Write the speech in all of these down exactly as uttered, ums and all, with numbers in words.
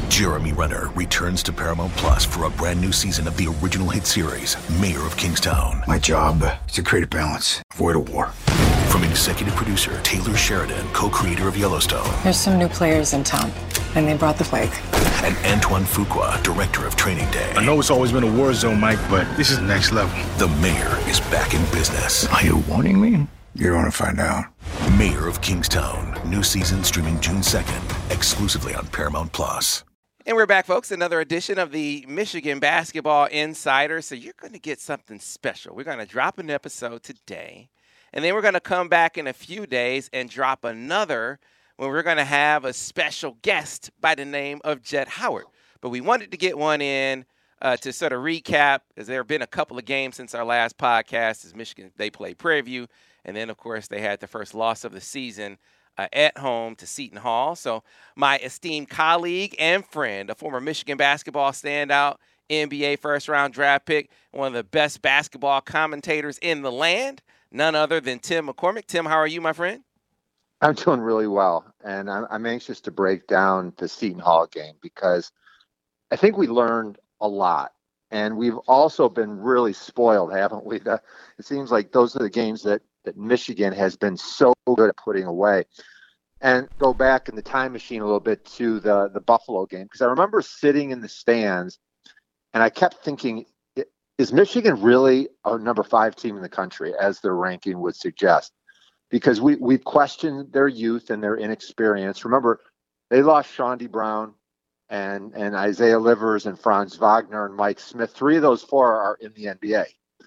Jeremy Renner returns to Paramount Plus for a brand new season of the original hit series, Mayor of Kingstown. My job is to create a balance, avoid a war. From executive producer Taylor Sheridan, co-creator of Yellowstone. There's some new players in town, and they brought the plague. And Antoine Fuqua, director of Training Day. I know it's always been a war zone, Mike, but this is next level. The Mayor is back in business. Are you warning me? You don't want to find out. Mayor of Kingstown. New season streaming June second, exclusively on Paramount Plus. And we're back, folks. Another edition of the Michigan Basketball Insider. So you're going to get something special. We're going to drop an episode today, and then we're going to come back in a few days and drop another when we're going to have a special guest by the name of Jett Howard. But we wanted to get one in uh, to sort of recap, as there have been a couple of games since our last podcast as Michigan, they played Prairie View. And then, of course, they had the first loss of the season uh, at home to Seton Hall. So my esteemed colleague and friend, a former Michigan basketball standout, N B A first-round draft pick, one of the best basketball commentators in the land, none other than Tim McCormick. Tim, how are you, my friend? I'm doing really well, and I'm, I'm anxious to break down the Seton Hall game because I think we learned a lot. And we've also been really spoiled, haven't we? The, it seems like those are the games that, that Michigan has been so good at putting away. And go back in the time machine a little bit to the, the Buffalo game, because I remember sitting in the stands, and I kept thinking, is Michigan really a number five team in the country, as their ranking would suggest? Because we, we've questioned their youth and their inexperience. Remember, they lost Shawnee Brown and and Isaiah Livers and Franz Wagner and Mike Smith. Three of those four are in the N B A.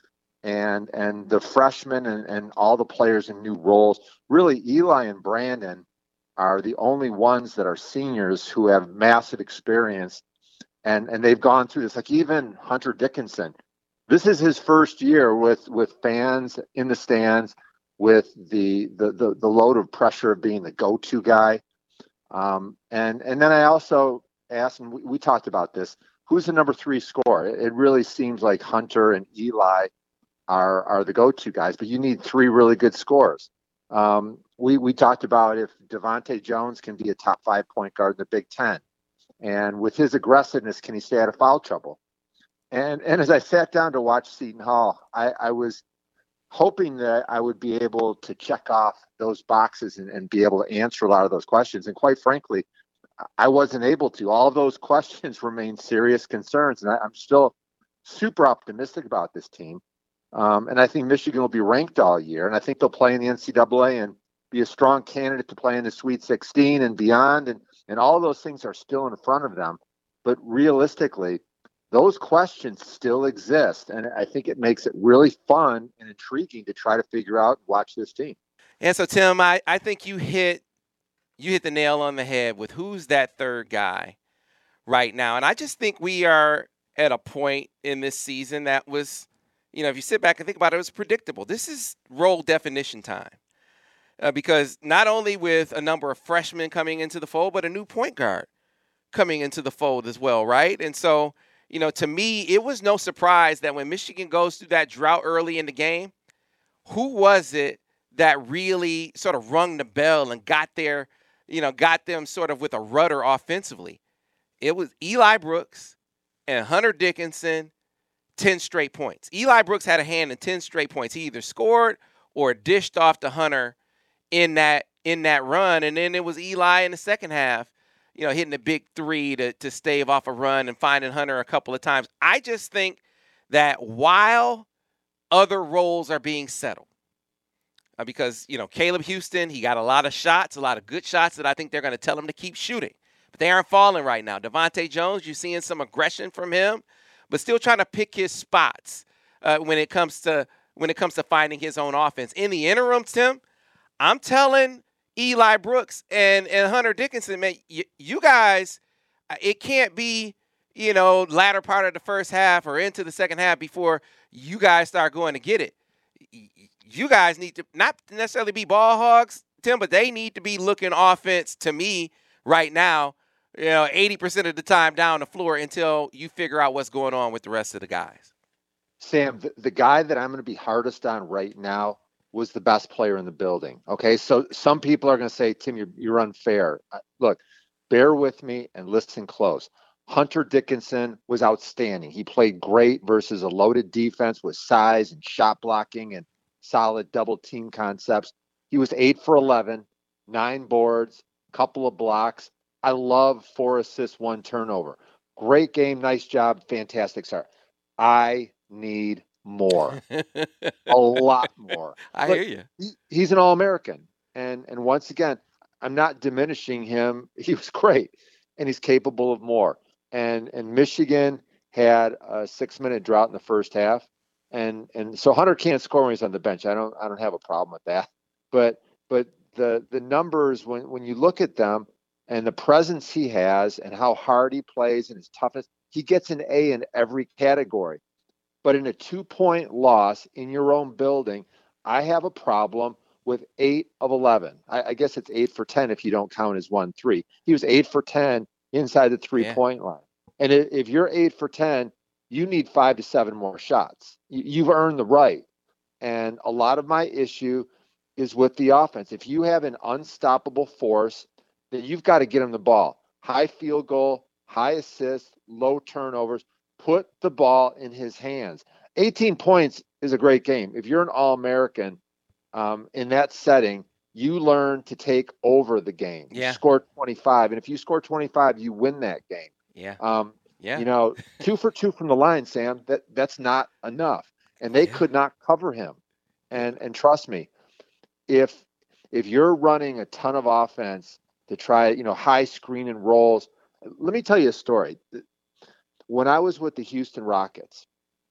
And and the freshmen and, and all the players in new roles, really Eli and Brandon are the only ones that are seniors who have massive experience. And and they've gone through this. Like even Hunter Dickinson, this is his first year with, with fans in the stands, with the the the, the load of pressure of being the go-to guy. Um, and and then I also asked, and we, we talked about this, who's the number three scorer? It, it really seems like Hunter and Eli are are the go-to guys, but you need three really good scorers. Um, we we talked about if Devontae Jones can be a top five point guard in the Big Ten, and with his aggressiveness, can he stay out of foul trouble? And and as I sat down to watch Seton Hall, I, I was hoping that I would be able to check off those boxes and, and be able to answer a lot of those questions. And quite frankly, I wasn't able to. All of those questions remain serious concerns, and I, I'm still super optimistic about this team. Um, and I think Michigan will be ranked all year, and I think they'll play in the N C double A and be a strong candidate to play in the Sweet sixteen and beyond, and, and all of those things are still in front of them. But realistically, those questions still exist, and I think it makes it really fun and intriguing to try to figure out and watch this team. And so, Tim, I, I think you hit you hit the nail on the head with who's that third guy right now. And I just think we are at a point in this season that was, you know, if you sit back and think about it, it was predictable. This is role definition time. Uh, because not only with a number of freshmen coming into the fold, but a new point guard coming into the fold as well, right? And so, you know, to me, it was no surprise that when Michigan goes through that drought early in the game, who was it that really sort of rung the bell and got their, you know, got them sort of with a rudder offensively? It was Eli Brooks and Hunter Dickinson, ten straight points. Eli Brooks had a hand in ten straight points. He either scored or dished off to Hunter in that in that run, and then it was Eli in the second half, you know, hitting a big three to, to stave off a run and finding Hunter a couple of times. I just think that while other roles are being settled, uh, because, you know, Caleb Houston, he got a lot of shots, a lot of good shots that I think they're going to tell him to keep shooting. But they aren't falling right now. Devontae Jones, you're seeing some aggression from him, but still trying to pick his spots uh, when it comes to when it comes to finding his own offense. In the interim, Tim, I'm telling Eli Brooks and, and Hunter Dickinson, man, you, you guys, it can't be, you know, latter part of the first half or into the second half before you guys start going to get it. You guys need to not necessarily be ball hogs, Tim, but they need to be looking offense to me right now, you know, eighty percent of the time down the floor until you figure out what's going on with the rest of the guys. Sam, the, the guy that I'm going to be hardest on right now was the best player in the building. Okay, so some people are going to say, Tim, you're, you're unfair. Uh, look, bear with me and listen close. Hunter Dickinson was outstanding. He played great versus a loaded defense with size and shot blocking and solid double team concepts. He was eight for eleven, nine boards, couple of blocks. I love four assists, one turnover. Great game, nice job, fantastic start. I need more, a lot more. I Look, hear you. He, he's an All-American, and and once again, I'm not diminishing him. He was great, and he's capable of more. And and Michigan had a six-minute drought in the first half, and and so Hunter can't score when he's on the bench. I don't I don't have a problem with that. But but the the numbers when when you look at them and the presence he has and how hard he plays and his toughness, he gets an A in every category. But in a two-point loss in your own building, I have a problem with eight of eleven. I, I guess it's eight for ten if you don't count his one three. He was eight for ten inside the three-point yeah. line. And if you're eight for ten, you need five to seven more shots. You've earned the right. And a lot of my issue is with the offense. If you have an unstoppable force, then you've got to get him the ball. High field goal, high assist, low turnovers. Put the ball in his hands. eighteen points is a great game. If you're an All-American um, in that setting, you learn to take over the game. Yeah. You score twenty-five, and if you score twenty-five, you win that game. Yeah. Um, yeah. You know, two for two from the line, Sam. That that's not enough, and they yeah. could not cover him. And and trust me, if if you're running a ton of offense to try, you know, high screen and rolls, let me tell you a story. When I was with the Houston Rockets,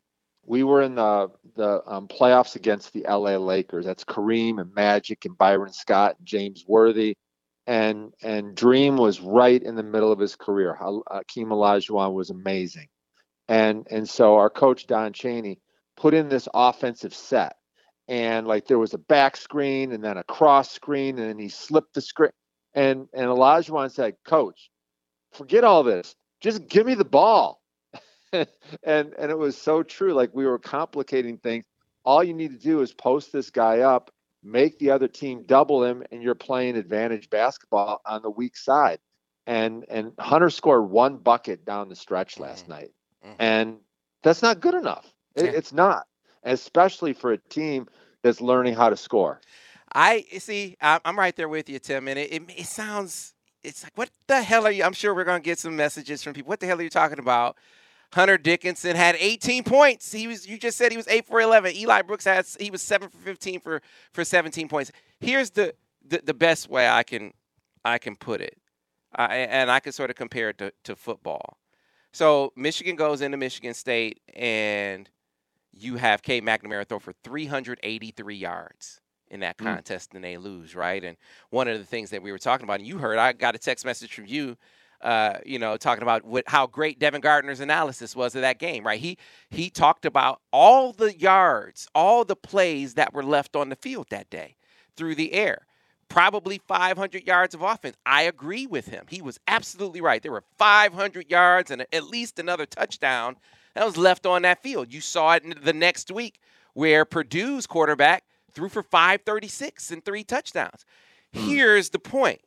we were in the the um, playoffs against the L A Lakers. That's Kareem and Magic and Byron Scott and James Worthy. And and Dream was right in the middle of his career. Hakeem Olajuwon was amazing. And and so our coach, Don Chaney, put in this offensive set. And like there was a back screen and then a cross screen, and then he slipped the screen. And, and Olajuwon said, Coach, forget all this. Just give me the ball. and and it was so true. Like we were complicating things. All you need to do is post this guy up, make the other team double him, and you're playing advantage basketball on the weak side. And and Hunter scored one bucket down the stretch last mm-hmm. night. Mm-hmm. And that's not good enough. It, yeah. It's not, especially for a team that's learning how to score. I see. I'm right there with you, Tim. And it, it, it sounds, it's like, what the hell are you? I'm sure we're going to get some messages from people. What the hell are you talking about? Hunter Dickinson had eighteen points. He was. You just said he was eight for eleven. Eli Brooks had. He was seven for fifteen for, for seventeen points. Here's the, the, the best way I can I can put it, uh, and I can sort of compare it to, to football. So Michigan goes into Michigan State, and you have Cade McNamara throw for three hundred eighty-three yards in that contest, mm. and they lose, right? And one of the things that we were talking about, and you heard, I got a text message from you. Uh, you know, talking about what, how great Devin Gardner's analysis was of that game, right? He he talked about all the yards, all the plays that were left on the field that day through the air. Probably five hundred yards of offense. I agree with him. He was absolutely right. There were five hundred yards and at least another touchdown that was left on that field. You saw it the next week where Purdue's quarterback threw for five thirty-six and three touchdowns. Mm. Here's the point.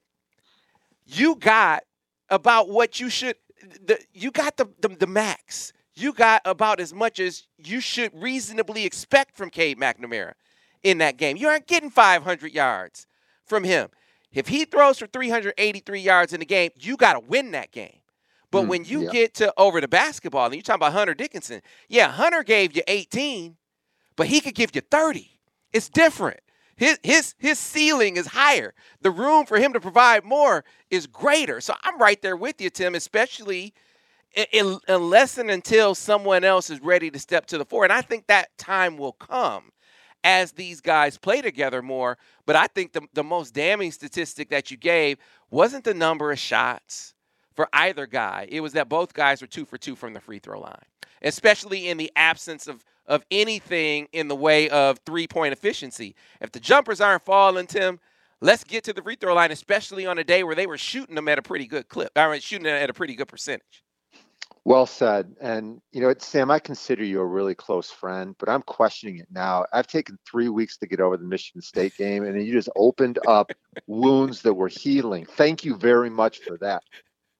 You got about what you should the, you got the, the the max. You got about as much as you should reasonably expect from Cade McNamara in that game. You aren't getting five hundred yards from him. If he throws for three hundred eighty-three yards in the game, you got to win that game. But mm, when you yeah. get to over the basketball, and you're talking about Hunter Dickinson, yeah, Hunter gave you eighteen, but he could give you thirty. It's different. His his his ceiling is higher. The room for him to provide more is greater. So I'm right there with you, Tim, especially in, in, unless and until someone else is ready to step to the fore. And I think that time will come as these guys play together more. But I think the, the most damning statistic that you gave wasn't the number of shots for either guy. It was that both guys were two for two from the free throw line, especially in the absence of of anything in the way of three-point efficiency. If the jumpers aren't falling, Tim, let's get to the free throw line, especially on a day where they were shooting them at a pretty good clip. I mean, shooting them at a pretty good percentage. Well said. And, you know, Sam, I consider you a really close friend, but I'm questioning it now. I've taken three weeks to get over the Michigan State game, and you just opened up wounds that were healing. Thank you very much for that.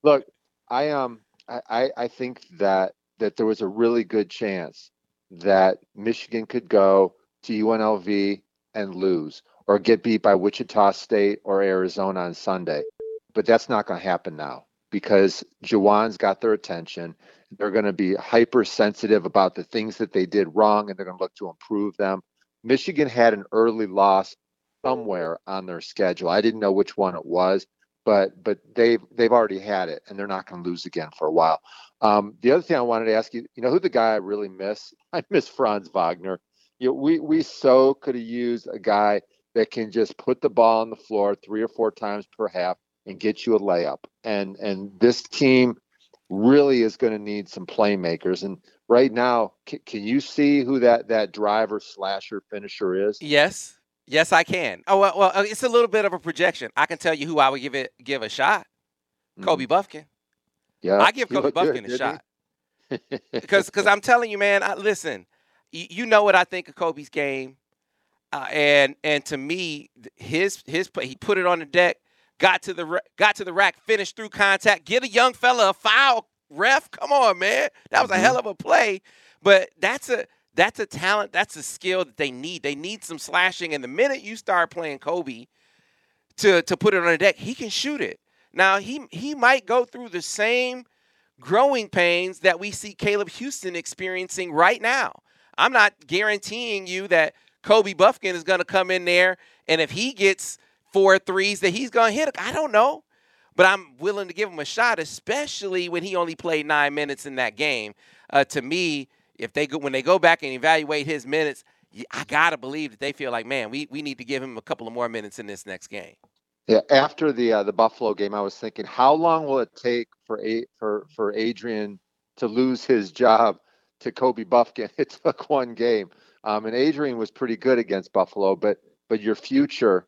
Look, I um I, I I think that that there was a really good chance that Michigan could go to U N L V and lose or get beat by Wichita State or Arizona on Sunday. But that's not going to happen now because Juwan's got their attention. They're going to be hypersensitive about the things that they did wrong, and they're going to look to improve them. Michigan had an early loss somewhere on their schedule. I didn't know which one it was, but but they've they've already had it, and they're not going to lose again for a while. Um, the other thing I wanted to ask you, you know, who the guy I really miss? I miss Franz Wagner. You know, we we so could have used a guy that can just put the ball on the floor three or four times per half and get you a layup. And and this team really is going to need some playmakers. And right now, can, can you see who that that driver slasher finisher is? Yes. Yes, I can. Oh well, well, it's a little bit of a projection. I can tell you who I would give it give a shot. Mm-hmm. Kobe Buffkin. Yeah, I give Kobe Buffkin good, a shot because because I'm telling you, man. I, listen, you, you know what I think of Kobe's game, uh, and and to me, his his he put it on the deck, got to the got to the rack, finished through contact, get a young fella a foul. Ref, come on, man, that was a mm-hmm. hell of a play. But that's a that's a talent, that's a skill that they need. They need some slashing, and the minute you start playing Kobe to to put it on the deck, he can shoot it. Now, he he might go through the same growing pains that we see Caleb Houston experiencing right now. I'm not guaranteeing you that Kobe Buffkin is going to come in there, and if he gets four threes, that he's going to hit it. I don't know, but I'm willing to give him a shot, especially when he only played nine minutes in that game. Uh, to me, if they go, when they go back and evaluate his minutes, I got to believe that they feel like, man, we, we need to give him a couple of more minutes in this next game. Yeah, after the uh, the Buffalo game, I was thinking, how long will it take for a, for for Adrian to lose his job to Kobe Buffkin? It took one game, um, and Adrian was pretty good against Buffalo, but but your future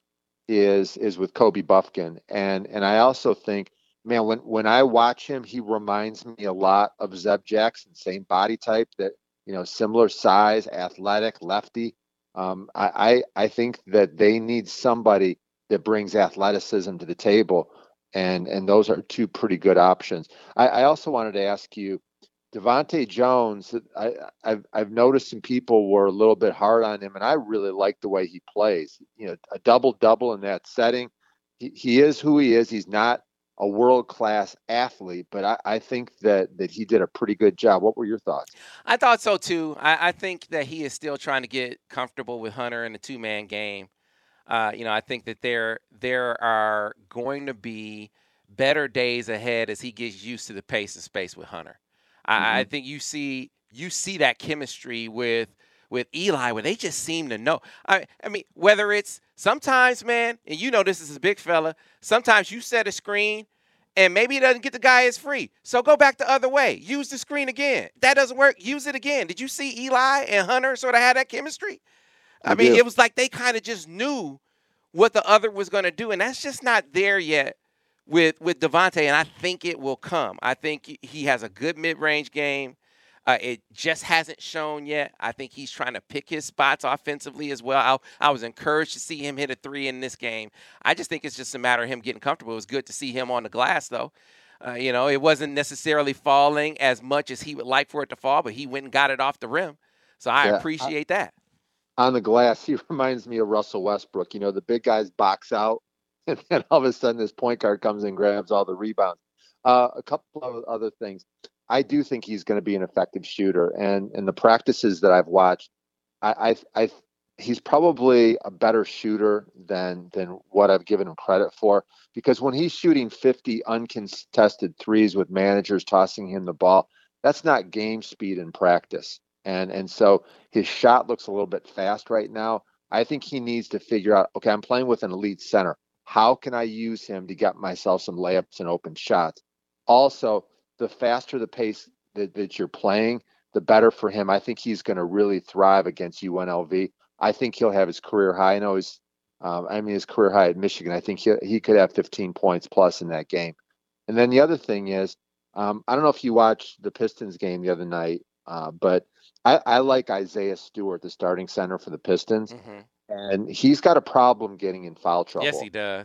is is with Kobe Buffkin, and and I also think, man, when when I watch him, he reminds me a lot of Zeb Jackson, same body type, that you know, similar size, athletic, lefty. Um, I, I I think that they need somebody that brings athleticism to the table, and and those are two pretty good options. I, I also wanted to ask you, Devontae Jones. I, I've I've noticed some people were a little bit hard on him, and I really like the way he plays. You know, a double double in that setting. He, he is who he is. He's not a world class athlete, but I, I think that that he did a pretty good job. What were your thoughts? I thought so too. I, I think that he is still trying to get comfortable with Hunter in the two man game. Uh, you know, I think that there there are going to be better days ahead as he gets used to the pace and space with Hunter. I, mm-hmm. I think you see you see that chemistry with with Eli where they just seem to know. I, I mean, whether it's sometimes, man, and you know this is a big fella, sometimes you set a screen and maybe it doesn't get the guy as free. So go back the other way. Use the screen again. If that doesn't work, use it again. Did you see Eli and Hunter sort of have that chemistry? I, I mean, do. It was like they kind of just knew what the other was going to do, and that's just not there yet with with Devontae, and I think it will come. I think he has a good mid-range game. Uh, it just hasn't shown yet. I think he's trying to pick his spots offensively as well. I, I was encouraged to see him hit a three in this game. I just think it's just a matter of him getting comfortable. It was good to see him on the glass, though. Uh, you know, it wasn't necessarily falling as much as he would like for it to fall, but he went and got it off the rim. So I yeah, appreciate I, that. On the glass, he reminds me of Russell Westbrook. You know, the big guys box out, and then all of a sudden this point guard comes and grabs all the rebounds. Uh, a couple of other things. I do think he's going to be an effective shooter, and in the practices that I've watched, I, I, I, he's probably a better shooter than than what I've given him credit for. Because when he's shooting fifty uncontested threes with managers tossing him the ball, that's not game speed in practice, and and so his shot looks a little bit fast right now. I think he needs to figure out, okay, I'm playing with an elite center. How can I use him to get myself some layups and open shots? Also, the faster the pace that, that you're playing, the better for him. I think he's going to really thrive against U N L V. I think he'll have his career high. I know he's, um, I mean, his career high at Michigan. I think he he could have fifteen points plus in that game. And then the other thing is, um, I don't know if you watched the Pistons game the other night, uh, but I, I like Isaiah Stewart, the starting center for the Pistons. Mm-hmm. And he's got a problem getting in foul trouble. Yes, he does.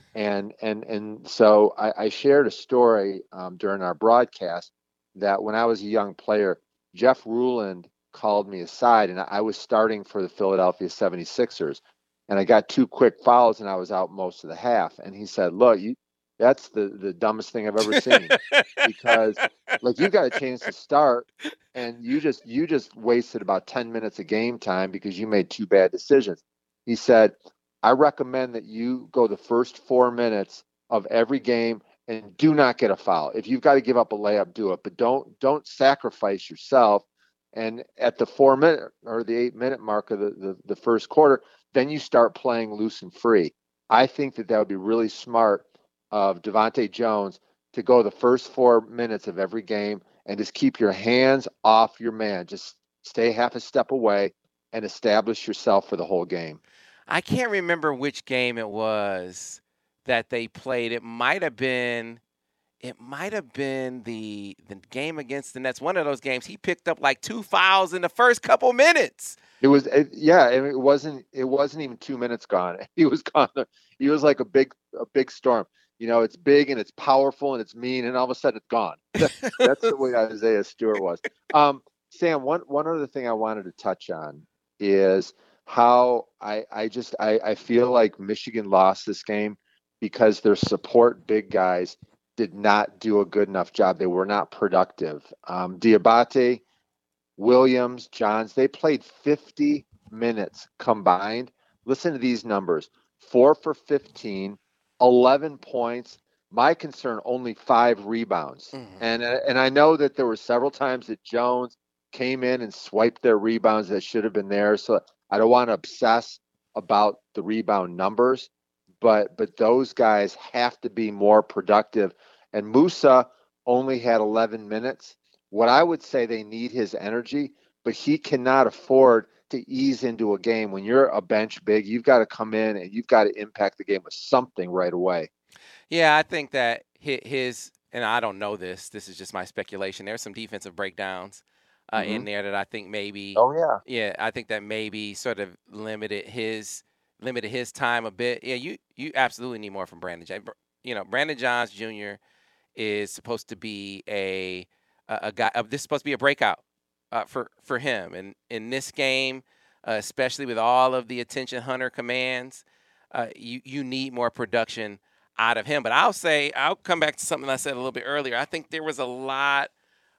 And and and so I, I shared a story um, during our broadcast that when I was a young player, Jeff Ruland called me aside, and I was starting for the Philadelphia seventy-sixers, and I got two quick fouls, and I was out most of the half. And he said, "Look, you that's the the dumbest thing I've ever seen, because like you got a chance to start, and you just you just wasted about ten minutes of game time because you made two bad decisions." He said, I recommend that you go the first four minutes of every game and do not get a foul. If you've got to give up a layup, do it, but don't don't sacrifice yourself. And at the four minute or the eight minute mark of the, the, the first quarter, then you start playing loose and free. I think that that would be really smart of Devontae Jones to go the first four minutes of every game and just keep your hands off your man. Just stay half a step away and establish yourself for the whole game. I can't remember which game it was that they played. It might have been, it might have been the the game against the Nets. One of those games, he picked up like two fouls in the first couple minutes. It was, it, yeah, it wasn't. It wasn't even two minutes gone. He was gone. He was like a big, a big storm. You know, it's big and it's powerful and it's mean, and all of a sudden it's gone. That's the way Isaiah Stewart was. Um, Sam, one one other thing I wanted to touch on is how I, I just I, I feel like Michigan lost this game because their support big guys did not do a good enough job. They were not productive. Um, Diabate, Williams, Johns, they played fifty minutes combined. Listen to these numbers: four for fifteen, eleven points. My concern, only five rebounds. Mm-hmm. And and I know that there were several times that Jones came in and swiped their rebounds that should have been there. So I don't want to obsess about the rebound numbers, but but those guys have to be more productive. And Musa only had eleven minutes. What I would say, they need his energy, but he cannot afford to ease into a game. When you're a bench big, you've got to come in and you've got to impact the game with something right away. Yeah, I think that his, and I don't know this, this is just my speculation, there's some defensive breakdowns Uh, mm-hmm. in there that I think maybe, oh yeah, yeah, I think that maybe sort of limited his limited his time a bit. Yeah, you you absolutely need more from Brandon Johns. You know, Brandon Johns Junior is supposed to be a a, a guy. Uh, this is supposed to be a breakout uh, for for him, and in this game, uh, especially with all of the attention Hunter commands, uh, you you need more production out of him. But I'll say, I'll come back to something I said a little bit earlier. I think there was a lot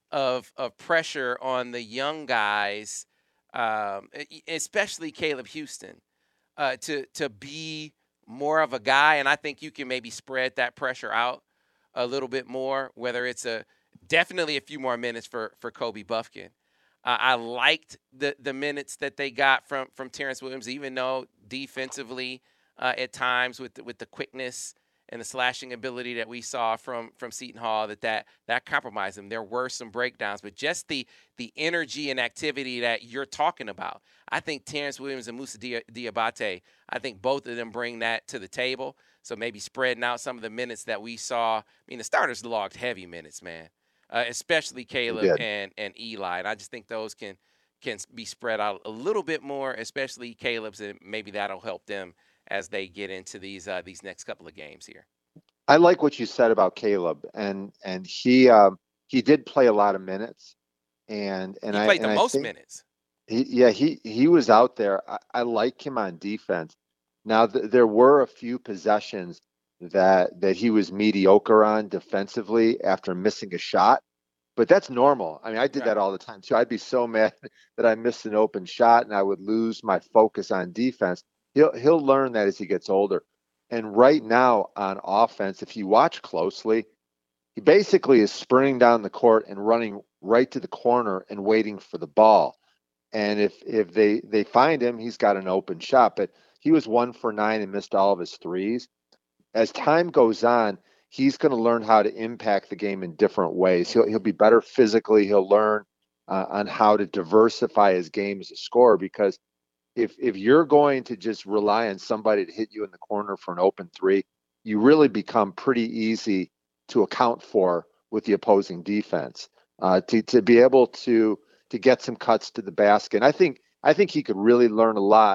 of of pressure on the young guys, um, especially Caleb Houston, uh, to to be more of a guy. And I think you can maybe spread that pressure out a little bit more, whether it's a definitely a few more minutes for, for Kobe Buffkin. Uh, I liked the, the minutes that they got from, from Terrence Williams, even though defensively uh, at times with the, with the quickness and the slashing ability that we saw from from Seton Hall, that that, that compromised them. There were some breakdowns, but just the the energy and activity that you're talking about, I think Terrence Williams and Musa Diabate, I think both of them bring that to the table. So maybe spreading out some of the minutes that we saw. I mean, the starters logged heavy minutes, man, uh, especially Caleb and, and Eli. And I just think those can can be spread out a little bit more, especially Caleb's, and maybe that'll help them as they get into these uh, these next couple of games here. I like what you said about Caleb, and and he um, he did play a lot of minutes, and and he played I, the and most think, minutes. He, yeah, he he was out there. I, I like him on defense. Now th- there were a few possessions that that he was mediocre on defensively after missing a shot, but that's normal. I mean, I did right. that all the time too. I'd be so mad that I missed an open shot and I would lose my focus on defense. He'll he'll learn that as he gets older. And right now on offense, if you watch closely, he basically is sprinting down the court and running right to the corner and waiting for the ball. And if if they, they find him, he's got an open shot. But he was one for nine and missed all of his threes. As time goes on, he's going to learn how to impact the game in different ways. He'll he'll be better physically. He'll learn uh, on how to diversify his game as a scorer, because If if you're going to just rely on somebody to hit you in the corner for an open three, you really become pretty easy to account for with the opposing defense. Uh, to to be able to to get some cuts to the basket, and I think I think he could really learn a lot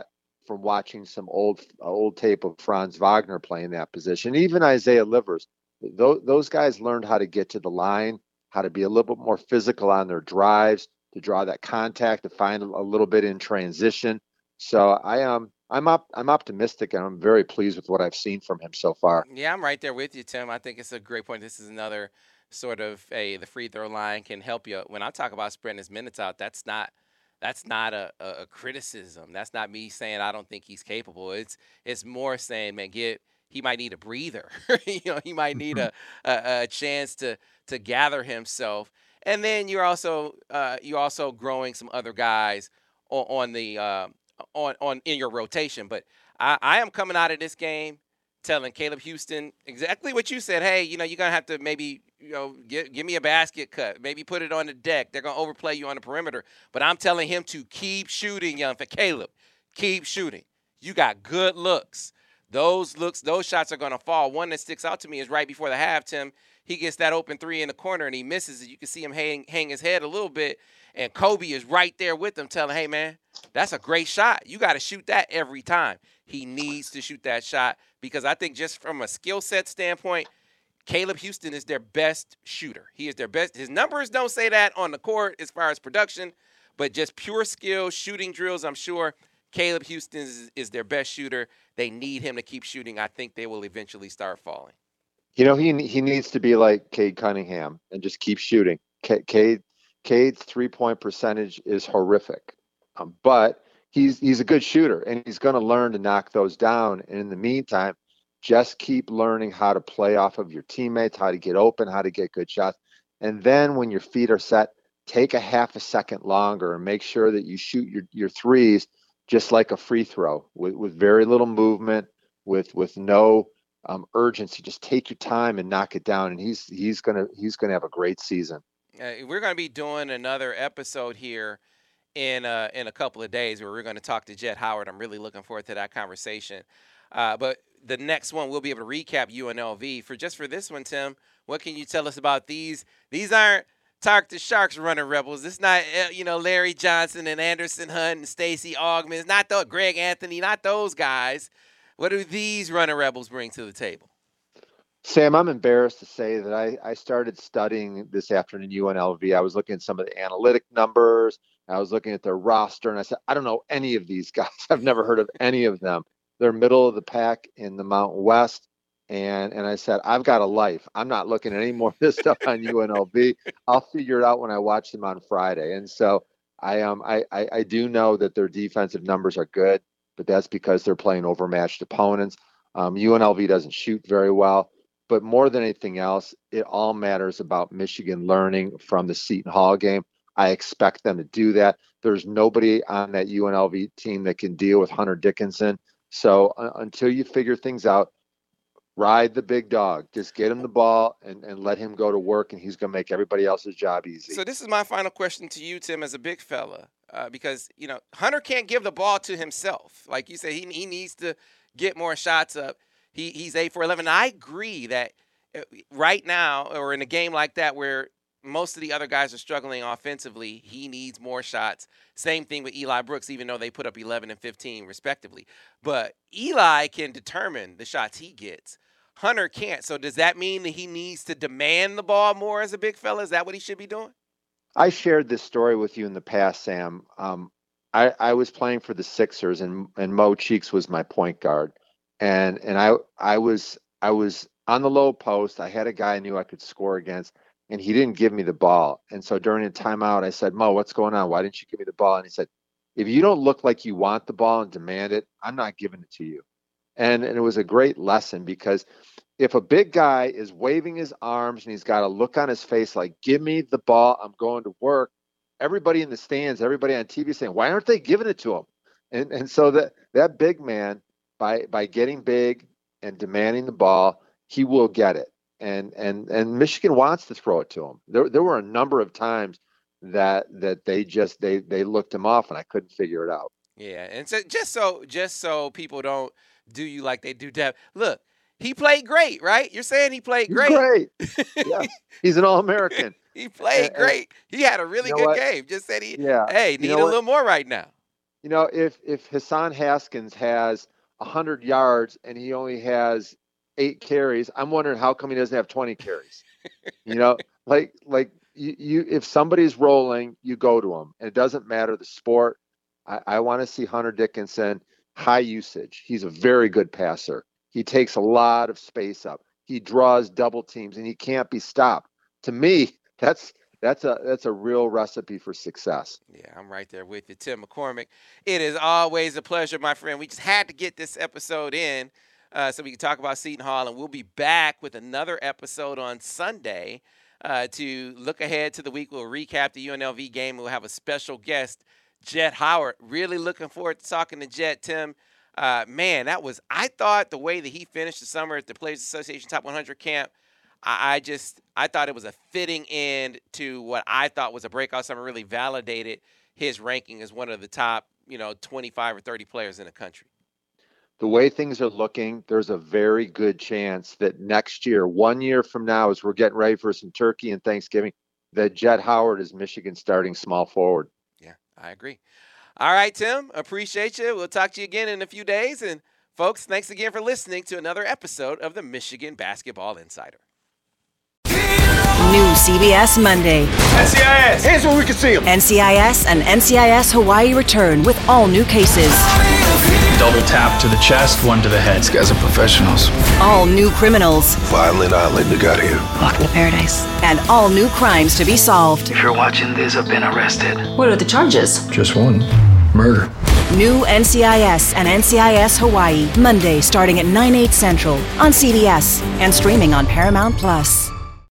from watching some old old tape of Franz Wagner playing that position. Even Isaiah Livers, those, those guys learned how to get to the line, how to be a little bit more physical on their drives, to draw that contact, to find a little bit in transition. So I am um, I'm up I'm optimistic, and I'm very pleased with what I've seen from him so far. Yeah, I'm right there with you, Tim. I think it's a great point. This is another sort of a the free throw line can help you. When I talk about spreading his minutes out, that's not that's not a, a, a criticism. That's not me saying I don't think he's capable. It's it's more saying, man, get he might need a breather. you know, he might need a, a, a chance to to gather himself. And then you're also uh, you're also growing some other guys on, on the uh, on on in your rotation. But I, I am coming out of this game telling Caleb Houston exactly what you said. Hey, you know, you're gonna have to maybe, you know, give, give me a basket cut, maybe put it on the deck. They're gonna overplay you on the perimeter. But I'm telling him to keep shooting, young for Caleb. Keep shooting. You got good looks. Those looks, those shots are gonna fall. One that sticks out to me is right before the half, Tim. He gets that open three in the corner and he misses it. You can see him hang, hang his head a little bit. And Kobe is right there with him telling, hey, man, that's a great shot. You got to shoot that every time. He needs to shoot that shot because I think just from a skill set standpoint, Caleb Houston is their best shooter. He is their best. His numbers don't say that on the court as far as production, but just pure skill, shooting drills, I'm sure Caleb Houston is, is their best shooter. They need him to keep shooting. I think they will eventually start falling. You know, he he needs to be like Cade Cunningham and just keep shooting. Cade Cade's three-point percentage is horrific, um, but he's he's a good shooter, and he's going to learn to knock those down. And in the meantime, just keep learning how to play off of your teammates, how to get open, how to get good shots. And then when your feet are set, take a half a second longer and make sure that you shoot your, your threes just like a free throw with, with very little movement, with with no um, urgency. Just take your time and knock it down. And he's he's gonna he's gonna have a great season. Uh, we're going to be doing another episode here in uh, in a couple of days where we're going to talk to Jett Howard. I'm really looking forward to that conversation. Uh, but the next one, we'll be able to recap U N L V. For just for this one, Tim, what can you tell us about these? These aren't Talk to Sharks running Rebels. It's not, you know, Larry Johnson and Anderson Hunt and Stacey Augmon. It's not the Greg Anthony, not those guys. What do these running Rebels bring to the table? Sam, I'm embarrassed to say that I, I started studying this afternoon U N L V. I was looking at some of the analytic numbers. I was looking at their roster, and I said, I don't know any of these guys. I've never heard of any of them. They're middle of the pack in the Mountain West. And and I said, I've got a life. I'm not looking at any more of this stuff on U N L V. I'll figure it out when I watch them on Friday. And so I um I, I, I do know that their defensive numbers are good, but that's because they're playing overmatched opponents. Um, U N L V doesn't shoot very well. But more than anything else, it all matters about Michigan learning from the Seton Hall game. I expect them to do that. There's nobody on that U N L V team that can deal with Hunter Dickinson. So uh, until you figure things out, ride the big dog. Just get him the ball and, and let him go to work, and he's going to make everybody else's job easy. So this is my final question to you, Tim, as a big fella, uh, because, you know, Hunter can't give the ball to himself. Like you said, he he needs to get more shots up. He He's eight for eleven. I agree that right now, or in a game like that where most of the other guys are struggling offensively, he needs more shots. Same thing with Eli Brooks, even though they put up eleven and fifteen respectively. But Eli can determine the shots he gets. Hunter can't. So does that mean that he needs to demand the ball more as a big fella? Is that what he should be doing? I shared this story with you in the past, Sam. Um, I, I was playing for the Sixers, and, and Mo Cheeks was my point guard. And and I I was I was on the low post. I had a guy I knew I could score against, and he didn't give me the ball. And so during a timeout, I said, Mo, what's going on? Why didn't you give me the ball? And he said, if you don't look like you want the ball and demand it, I'm not giving it to you. And, and it was a great lesson, because if a big guy is waving his arms and he's got a look on his face like, give me the ball, I'm going to work, everybody in the stands, everybody on T V saying, why aren't they giving it to him? And and so that, that big man, by by getting big and demanding the ball, he will get it. And and and Michigan wants to throw it to him. There there were a number of times that that they just they they looked him off, and I couldn't figure it out. Yeah, and so just so just so people don't do you like they do Dev. Look, he played great, right? You're saying he played great. He's great. Yeah, he's an All-American. He played and, great. He had a really you know good what? game. Just said he, yeah. hey, need you know a what? little more right now. you know, if if Hassan Haskins has one hundred yards and he only has eight carries, I'm wondering how come he doesn't have twenty carries. You know, like like you, you if somebody's rolling, you go to them, and it doesn't matter the sport. I, I want to see Hunter Dickinson high usage. He's a very good passer. He takes a lot of space up. He draws double teams, and he can't be stopped. To me, that's that's a that's a real recipe for success. Yeah, I'm right there with you, Tim McCormick. It is always a pleasure, my friend. We just had to get this episode in uh, so we can talk about Seton Hall, and we'll be back with another episode on Sunday uh, to look ahead to the week. We'll recap the U N L V game. We'll have a special guest, Jet Howard. Really looking forward to talking to Jet, Tim. Uh, man, that was, I thought the way that he finished the summer at the Players Association Top one hundred camp, I, I just, I thought it was a fitting end to what I thought was a breakout summer, really validated his ranking as one of the top, you know, twenty-five or thirty players in the country. The way things are looking, there's a very good chance that next year, one year from now, as we're getting ready for some Turkey and Thanksgiving, that Jet Howard is Michigan's starting small forward. Yeah, I agree. All right, Tim, appreciate you. We'll talk to you again in a few days. And, folks, thanks again for listening to another episode of the Michigan Basketball Insider. New C B S Monday. N C I S, here's where we can see them. N C I S and N C I S Hawaii return with all new cases. Double tap to the chest, one to the head. These guys are professionals. All new criminals. Violent island they got here. Welcome to paradise. And all new crimes to be solved. If you're watching this, I've been arrested. What are the charges? Just one. Murder. New N C I S and N C I S Hawaii. Monday starting at nine, eight Central on C B S and streaming on Paramount Plus.